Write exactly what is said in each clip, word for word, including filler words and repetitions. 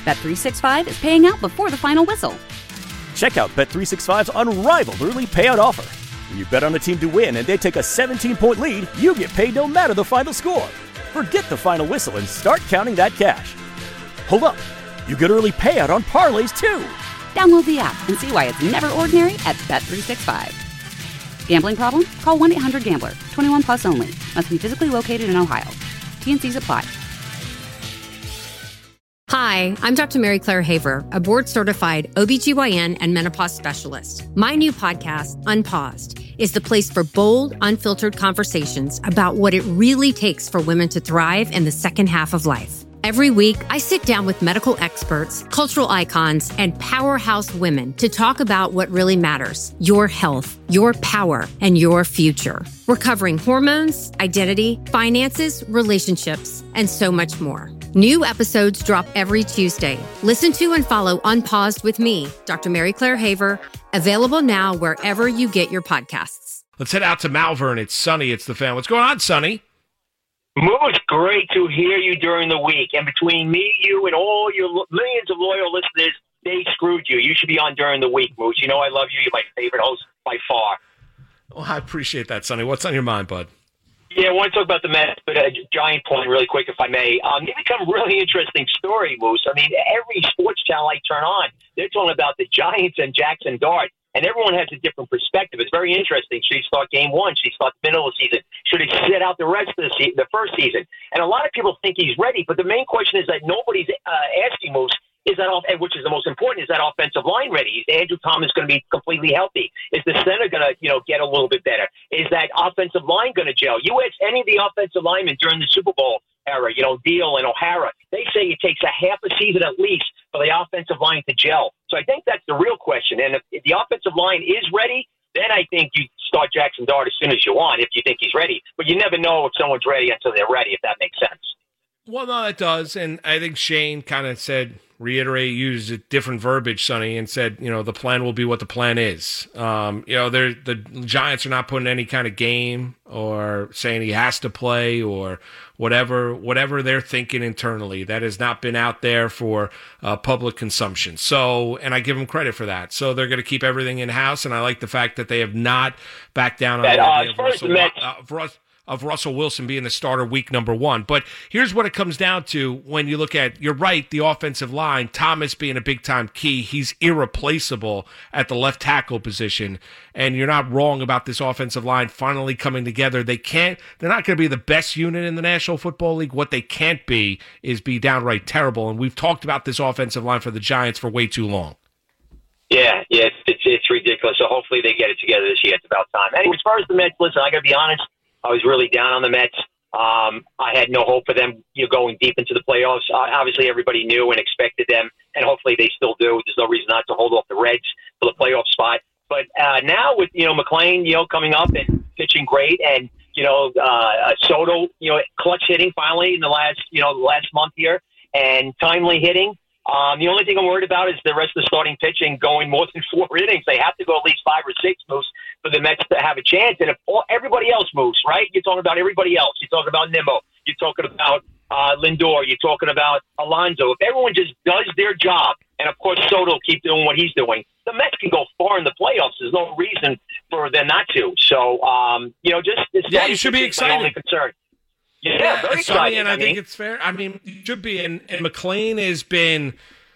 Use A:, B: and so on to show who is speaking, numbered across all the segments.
A: Bet three sixty-five is paying out before the final whistle.
B: Check out Bet three sixty-five's unrivaled early payout offer. When you bet on a team to win and they take a seventeen-point lead, you get paid no matter the final score. Forget the final whistle and start counting that cash. Hold up. You get early payout on parlays, too.
A: Download the app and see why it's never ordinary at Bet three sixty-five. Gambling problem? Call one eight hundred gambler. twenty-one plus only. Must be physically located in Ohio. T N Cs apply.
C: Hi, I'm Doctor Mary Claire Haver, a board-certified O B G Y N and menopause specialist. My new podcast, Unpaused, is the place for bold, unfiltered conversations about what it really takes for women to thrive in the second half of life. Every week, I sit down with medical experts, cultural icons, and powerhouse women to talk about what really matters: your health, your power, and your future. We're covering hormones, identity, finances, relationships, and so much more. New episodes drop every Tuesday. Listen to and follow Unpaused with me, Doctor Mary Claire Haver, available now wherever you get your podcasts.
D: Let's head out to Malvern. It's Sonny. It's the fan. What's going on, Sonny?
E: Moose, great to hear you during the week. And between me, you, and all your lo- millions of loyal listeners, they screwed you. You should be on during the week, Moose. You know I love you. You're my favorite host by far.
D: Well, I appreciate that, Sonny. What's on your mind, bud?
E: Yeah, I want to talk about the Mets, but a giant point really quick, if I may. Um, they become a really interesting story, Moose. I mean, every sports channel I turn on, they're talking about the Giants and Jackson Dart. And everyone has a different perspective. It's very interesting. Should he start game one? Should he start the middle of the season? Should he sit out the rest of the, se- the first season? And a lot of people think he's ready, but the main question is that nobody's uh, asking Moose, is that off, which is the most important, is that offensive line ready? Is Andrew Thomas going to be completely healthy? Is the center going to, you know, get a little bit better? Is that offensive line going to gel? You ask any of the offensive linemen during the Super Bowl era, you know, Deal and O'Hara, they say it takes a half a season at least for the offensive line to gel. So I think that's the real question. And if, if the offensive line is ready, then I think you start Jackson Dart as soon as you want if you think he's ready. But you never know if someone's ready until they're ready, if that makes sense.
D: Well, no, it does. And I think Shane kind of said, reiterate, used a different verbiage, Sonny, and said, you know, the plan will be what the plan is. Um, you know, the Giants are not putting any kind of game or saying he has to play or whatever, whatever they're thinking internally. That has not been out there for uh, public consumption. So, and I give them credit for that. So they're going to keep everything in-house, and I like the fact that they have not backed down on
E: that,
D: the
E: uh,
D: idea of Russell, uh, of Russ, of Russell Wilson being the starter week number one. But here's what it comes down to when you look at, you're right, the offensive line, Thomas being a big-time key. He's irreplaceable at the left tackle position, and you're not wrong about this offensive line finally coming together. They can't, they're not going to be the best unit in the National Football League. What they can't be is be downright terrible, and we've talked about this offensive line for the Giants for way too long.
E: Yeah, yeah, it's, it's, it's ridiculous. So hopefully they get it together this year. It's about time. Anyway, as far as the Mets, listen, I got to be honest, I was really down on the Mets. Um, I had no hope for them, you know, going deep into the playoffs. Uh, obviously, everybody knew and expected them, and hopefully they still do. There's no reason not to hold off the Reds for the playoff spot. But uh, now with, you know, McClain, you know, coming up and pitching great, and, you know, uh, Soto, you know, clutch hitting finally in the last, you know, last month here, and timely hitting. Um, the only thing I'm worried about is the rest of the starting pitching going more than four innings. They have to go at least five or six moves for the Mets to have a chance. And if all, everybody else moves, right? You're talking about everybody else. You're talking about Nimmo. You're talking about uh, Lindor. You're talking about Alonso. If everyone just does their job, and of course Soto will keep doing what he's doing, the Mets can go far in the playoffs. There's no reason for them not to. So, um, you know, just this
D: yeah, you should be excited.
E: My only concern. Yeah,
D: yeah,
E: very
D: exciting,
E: exciting.
D: and I,
E: I mean,
D: think it's fair. I mean, you should be. And, and McClain has been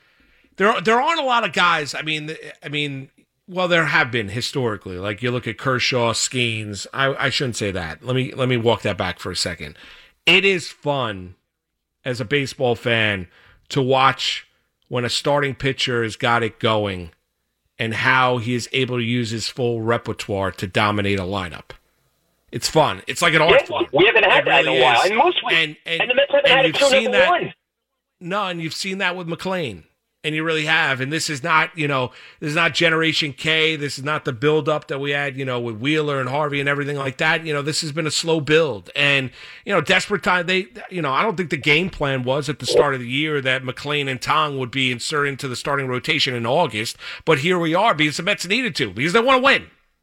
D: there. There aren't a lot of guys. I mean, I mean, well, there have been historically. Like you look at Kershaw, Skeens. I, I shouldn't say that. Let me let me walk that back for a second. It is fun as a baseball fan to watch when a starting pitcher has got it going, and how he is able to use his full repertoire to dominate a lineup. It's fun. It's like an art
E: yeah,
D: form.
E: We haven't had
D: it
E: that
D: really
E: in a while.
D: is.
E: And, mostly,
D: and, and,
E: and the Mets haven't
D: and
E: had it
D: you've
E: till
D: seen
E: number
D: that,
E: one.
D: No, and you've seen that with McClain. And you really have. And this is not, you know, this is not Generation K. This is not the build-up that we had, you know, with Wheeler and Harvey and everything like that. You know, this has been a slow build. And, you know, desperate time, they, you know, I don't think the game plan was at the start of the year that McClain and Tong would be inserted into the starting rotation in August. But here we are because the Mets needed to, because they want to win.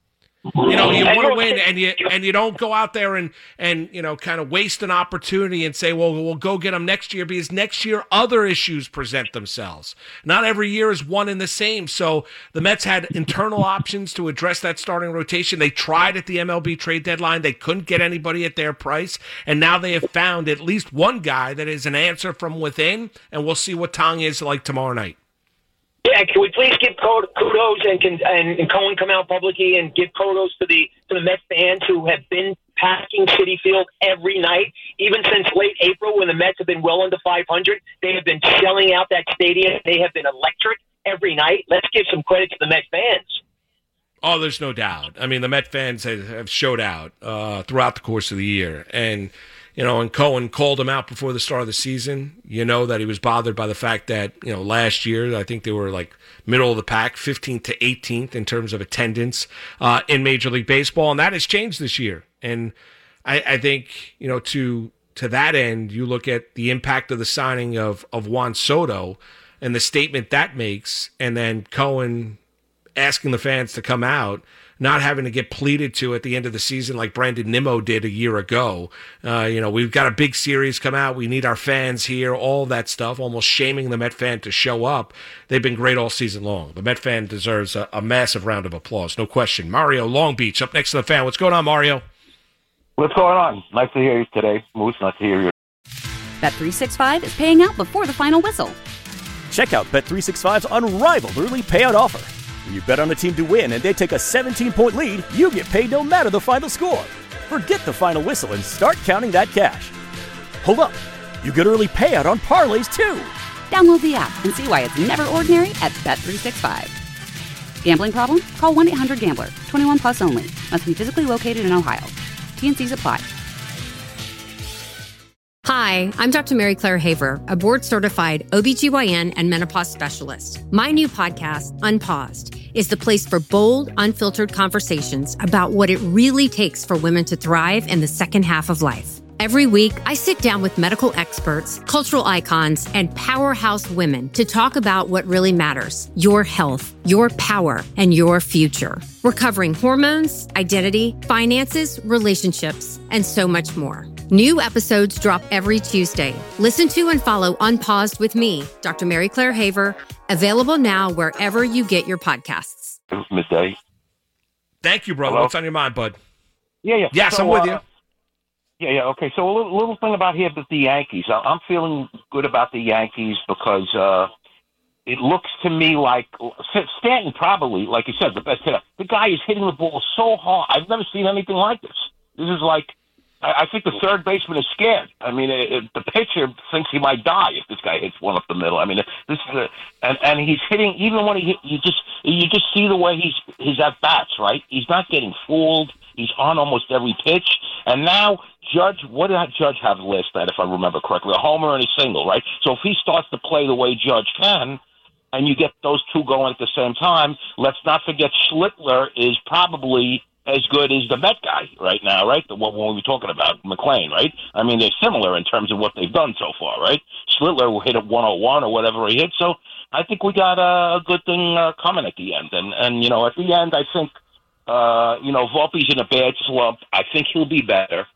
D: You know, you want to win, and you and you don't go out there and and you know kind of waste an opportunity and say, well, we'll go get them next year, because next year other issues present themselves. Not every year is one and the same. So the Mets had internal options to address that starting rotation. They tried at the M L B trade deadline. They couldn't get anybody at their price, and now they have found at least one guy that is an answer from within. And we'll see what Tong is like tomorrow night.
E: Yeah, can we please give kudos and can and, and Cohen come out publicly and give kudos to the to the Mets fans who have been packing Citi Field every night, even since late April when the Mets have been well under five hundred. They have been selling out that stadium. They have been electric every night. Let's give some credit to the Mets fans.
D: Oh, there's no doubt. I mean, the Met fans have, have showed out uh, throughout the course of the year, and. You know, and Cohen called him out before the start of the season. You know that he was bothered by the fact that, you know, last year, I think they were like middle of the pack, fifteenth to eighteenth in terms of attendance uh, in Major League Baseball. And that has changed this year. And I, I think, you know, to to that end, you look at the impact of the signing of, of Juan Soto and the statement that makes, and then Cohen asking the fans to come out, not having to get pleaded to at the end of the season like Brandon Nimmo did a year ago. Uh, you know, we've got a big series come out. We need our fans here, all that stuff, almost shaming the Met fan to show up. They've been great all season long. The Met fan deserves a, a massive round of applause, no question. Mario Long Beach up next to the fan. What's going on, Mario?
F: What's going on? Nice to hear you today, Moose. Nice to hear you.
A: Bet three sixty-five is paying out before the final whistle.
B: Check out Bet three sixty-five's unrivaled early payout offer. When you bet on a team to win and they take a seventeen-point lead, you get paid no matter the final score. Forget the final whistle and start counting that cash. Hold up. You get early payout on parlays, too.
A: Download the app and see why it's never ordinary at Bet three sixty-five. Gambling problem? Call one eight hundred gambler. twenty-one plus only. Must be physically located in Ohio. T N Cs apply.
C: Hi, I'm Doctor Mary Claire Haver, a board-certified O B G Y N and menopause specialist. My new podcast, Unpaused, is the place for bold, unfiltered conversations about what it really takes for women to thrive in the second half of life. Every week, I sit down with medical experts, cultural icons, and powerhouse women to talk about what really matters: your health, your power, and your future. We're covering hormones, identity, finances, relationships, and so much more. New episodes drop every Tuesday. Listen to and follow Unpaused with me, Doctor Mary Claire Haver, available now wherever you get your podcasts.
F: Midday.
D: Thank you, brother.
F: Hello?
D: What's on your mind, bud?
F: Yeah, yeah.
D: Yes,
F: so,
D: I'm with
F: uh,
D: you.
F: Yeah, yeah. Okay, so a little, little thing about here with the Yankees. I- I'm feeling good about the Yankees because uh, it looks to me like Stanton probably, like you said, the best hitter. The guy is hitting the ball so hard. I've never seen anything like this. This is like, I think the third baseman is scared. I mean, it, it, the pitcher thinks he might die if this guy hits one up the middle. I mean, this is a, and and he's hitting even when he hit, you just you just see the way he's he's at bats, right? He's not getting fooled. He's on almost every pitch. And now Judge, what did Judge have last night, if I remember correctly? A homer and a single, right? So if he starts to play the way Judge can, and you get those two going at the same time, let's not forget Schlittler is probably as good as the Met guy right now, right? The one we were talking about, McLean, right? I mean, they're similar in terms of what they've done so far, right? Schlittler will hit at one oh one or whatever he hit. So I think we got a good thing uh, coming at the end. And, and, you know, at the end, I think, uh, you know, Volpe's in a bad slump. I think he'll be better.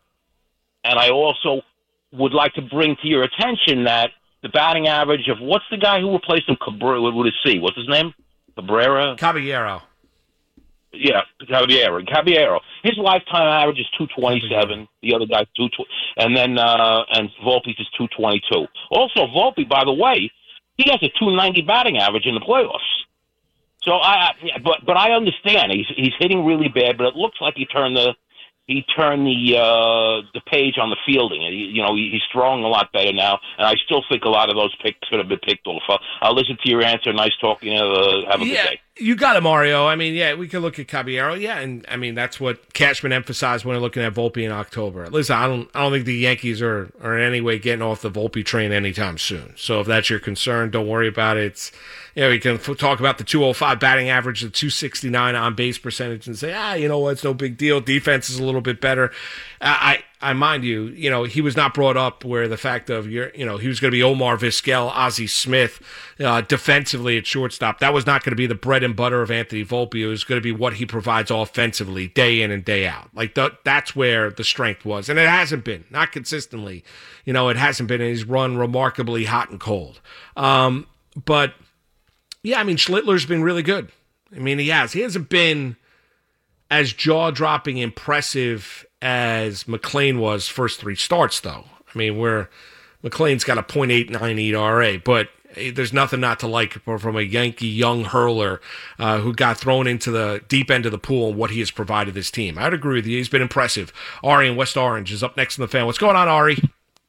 F: And I also would like to bring to your attention that the batting average of what's the guy who replaced him, Cabrera, with a C? What's his name? Cabrera?
D: Caballero.
F: Yeah, Caballero. Caballero. His lifetime average is two twenty-seven. The other guy's two twenty, and then uh, and Volpe's is two twenty-two. Also, Volpe, by the way, he has a two ninety batting average in the playoffs. So I, I but but I understand he's he's hitting really bad, but it looks like he turned the he turned the uh, the page on the fielding, and he, you know he, he's throwing a lot better now. And I still think a lot of those picks could have been picked off. I'll, I'll listen to your answer. Nice talking. Uh, have a
D: yeah,
F: good day.
D: You got it, Mario. I mean, yeah, we could look at Caballero. Yeah, and I mean that's what Cashman emphasized when looking at Volpe in October. Listen, I don't, I don't think the Yankees are, are in any way getting off the Volpe train anytime soon. So if that's your concern, don't worry about it. It's, you know, we can f- talk about the two oh five batting average, the two sixty-nine on base percentage, and say, ah, you know what, it's no big deal. Defense is a little bit better. I I mind you, you know, he was not brought up where the fact of, your, you know, he was going to be Omar Vizquel, Ozzie Smith, uh, defensively at shortstop. That was not going to be the bread and butter of Anthony Volpe. It was going to be what he provides offensively day in and day out. Like, the, that's where the strength was. And it hasn't been, not consistently. You know, it hasn't been, and he's run remarkably hot and cold. Um, but, yeah, I mean, Schlittler's been really good. I mean, he has. He hasn't been as jaw-dropping impressive as McClain was first three starts, though. I mean, where McClain's got a point eight nine E R A, but there's nothing not to like from a Yankee young hurler uh, who got thrown into the deep end of the pool and what he has provided this team. I'd agree with you. He's been impressive. Ari in West Orange is up next in the fan. What's going on, Ari?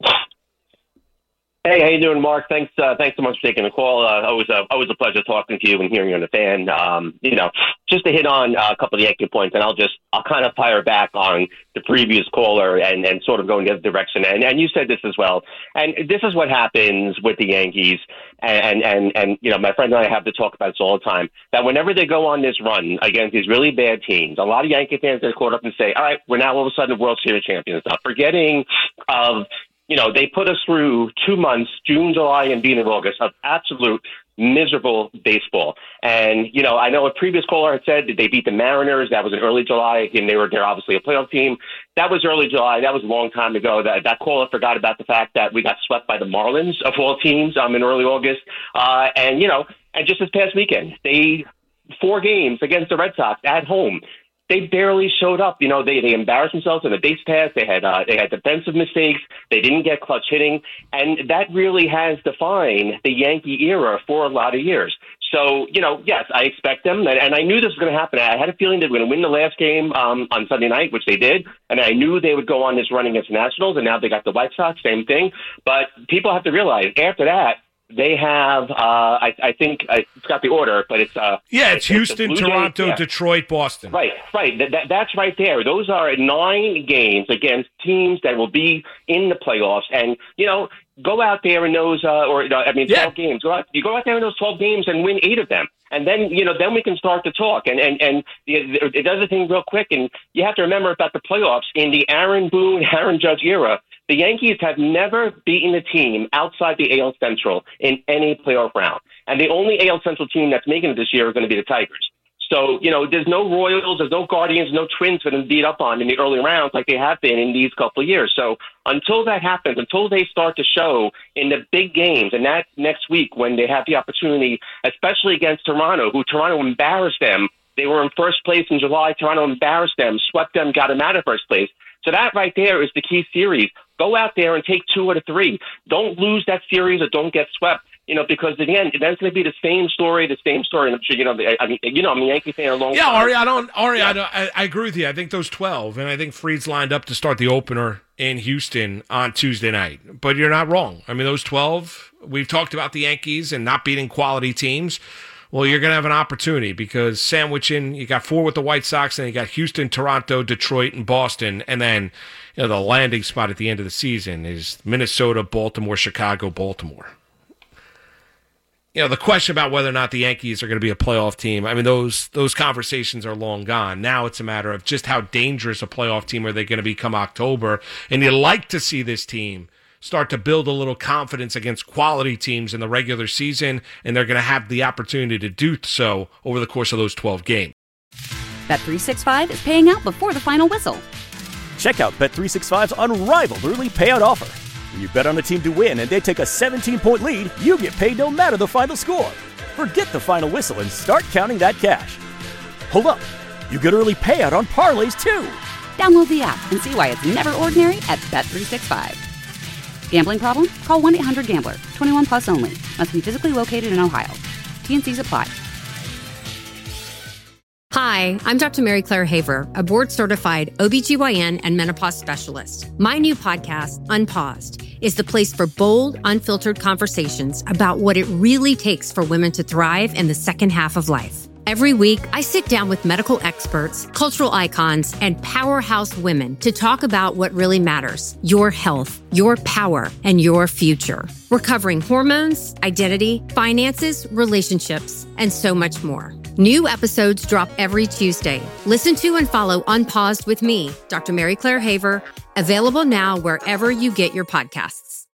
G: Hey, how you doing, Mark? Thanks, uh, thanks so much for taking the call. Uh, always, a, always a pleasure talking to you and hearing you on the fan. Um, you know, just to hit on uh, a couple of the Yankee points, and I'll just, I'll kind of fire back on the previous caller and, and sort of go in the other direction. And, and you said this as well. And this is what happens with the Yankees. And, and, and, you know, my friend and I have to talk about this all the time, that whenever they go on this run against these really bad teams, a lot of Yankee fans get caught up and say, all right, we're now all of a sudden World Series champions. Now, forgetting of, you know, they put us through two months, June, July, and beginning of August, of absolute miserable baseball. And, you know, I know a previous caller had said that they beat the Mariners. That was in early July. And they were, they're obviously a playoff team. That was early July. That was a long time ago. That, that caller forgot about the fact that we got swept by the Marlins, of all teams, um, in early August. Uh, and, you know, and just this past weekend, they, four games against the Red Sox at home. They barely showed up. You know, they, they embarrassed themselves in the base pass. They had uh, they had defensive mistakes. They didn't get clutch hitting. And that really has defined the Yankee era for a lot of years. So, you know, yes, I expect them. And, and I knew this was going to happen. I had a feeling they were going to win the last game um, on Sunday night, which they did. And I knew they would go on this run against the Nationals. And now they got the White Sox, same thing. But people have to realize after that, they have, uh, I, I think, I got the order, but it's... Uh,
D: yeah, it's, it's Houston,
G: it's
D: Toronto,
G: yeah.
D: Detroit, Boston.
G: Right, right. That, that, that's right there. Those are nine games against teams that will be in the playoffs. And, you know, go out there in those, uh, or, I mean, twelve yeah. games. Go out, you go out there in those twelve games and win eight of them. And then, you know, then we can start to talk. And, and, and it does the thing real quick. And you have to remember about the playoffs. In the Aaron Boone, Aaron Judge era, the Yankees have never beaten a team outside the A L Central in any playoff round. And the only A L Central team that's making it this year is going to be the Tigers. So, you know, there's no Royals, there's no Guardians, no Twins for them to beat up on in the early rounds like they have been in these couple of years. So until that happens, until they start to show in the big games, and that next week when they have the opportunity, especially against Toronto, who Toronto embarrassed them. They were in first place in July. Toronto embarrassed them, swept them, got them out of first place. So that right there is the key series. Go out there and take two out of three. Don't lose that series or don't get swept. You know, because again, that's going to be the same story, the same story. I'm sure you know. I mean, you know, I'm a Yankee fan a long
D: yeah,
G: time.
D: Ari, I don't. Ari,
G: yeah.
D: I, don't, I, I agree with you. I think those twelve, and I think Fried's lined up to start the opener in Houston on Tuesday night. But you're not wrong. I mean, those twelve. We've talked about the Yankees and not beating quality teams. Well, you're going to have an opportunity because sandwiching, you got four with the White Sox, and you got Houston, Toronto, Detroit, and Boston, and then you know the landing spot at the end of the season is Minnesota, Baltimore, Chicago, Baltimore. You know, the question about whether or not the Yankees are going to be a playoff team, I mean, those those conversations are long gone. Now it's a matter of just how dangerous a playoff team are they going to be come October. And you like to see this team start to build a little confidence against quality teams in the regular season, and they're going to have the opportunity to do so over the course of those twelve games.
A: Bet three sixty-five is paying out before the final whistle.
B: Check out Bet three sixty-five's unrivaled early payout offer. When you bet on a team to win and they take a seventeen-point lead, you get paid no matter the final score. Forget the final whistle and start counting that cash. Hold up. You get early payout on parlays, too.
A: Download the app and see why it's never ordinary at Bet three sixty-five. Gambling problem? Call one eight hundred gambler. twenty-one plus only. Must be physically located in Ohio. T N Cs apply.
C: Hi, I'm Doctor Mary Claire Haver, a board-certified O B G Y N and menopause specialist. My new podcast, Unpaused, is the place for bold, unfiltered conversations about what it really takes for women to thrive in the second half of life. Every week, I sit down with medical experts, cultural icons, and powerhouse women to talk about what really matters: your health, your power, and your future. We're covering hormones, identity, finances, relationships, and so much more. New episodes drop every Tuesday. Listen to and follow Unpaused with me, Doctor Mary Claire Haver, Available now wherever you get your podcasts.